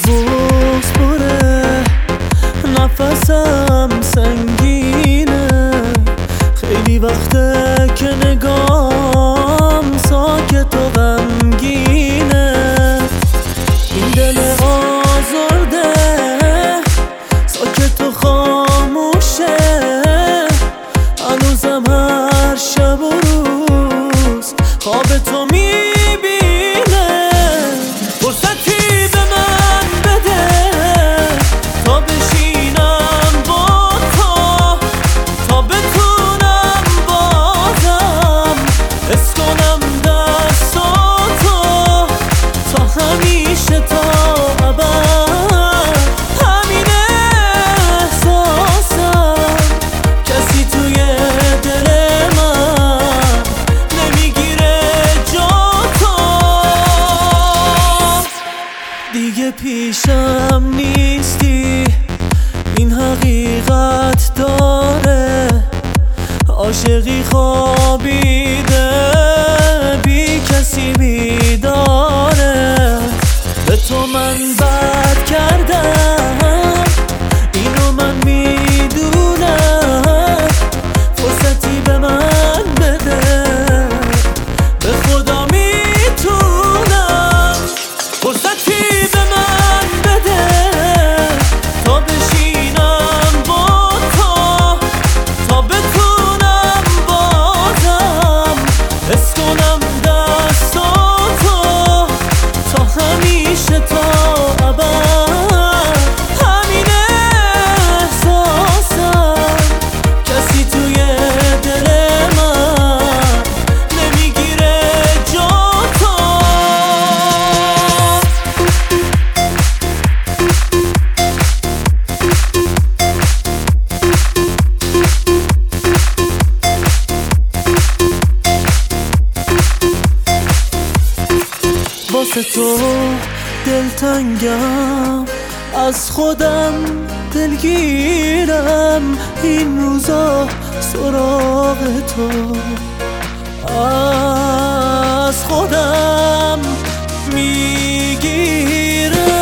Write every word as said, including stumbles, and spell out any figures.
بغض پره، نفسم سنگینه، خیلی وقته که نگام ساکت و غمگینه. این دل آزرده ساکت و خاموشه، هنوزم هر شب و روز خواب تو میبینه. فرصتی به من بده تا بشینم با تو، تا بتونم بازم حس کنم دستاتو، تا همیشه تا ابد همین احساسم. کسی توی دل من نمیگیره جاتو، دیگه پیشم نیستی، این حقیقت داره. عاشقی خوابیده بی کسی بیداره، به تو من بد کردم اینو من میدونم. فرصتی به من بده به خدا میتونم. فرصتی به من بده تا بشینم با تو، تا بتونم بازم حس کنم دستاتو، تا همیشه تا ابد همین احساسم. کسی توی دل من نمیگیره جاتو. واسه تو دلتنگم، از خودم دلگیرم، این روزا سراغ تو از خودم میگیرم.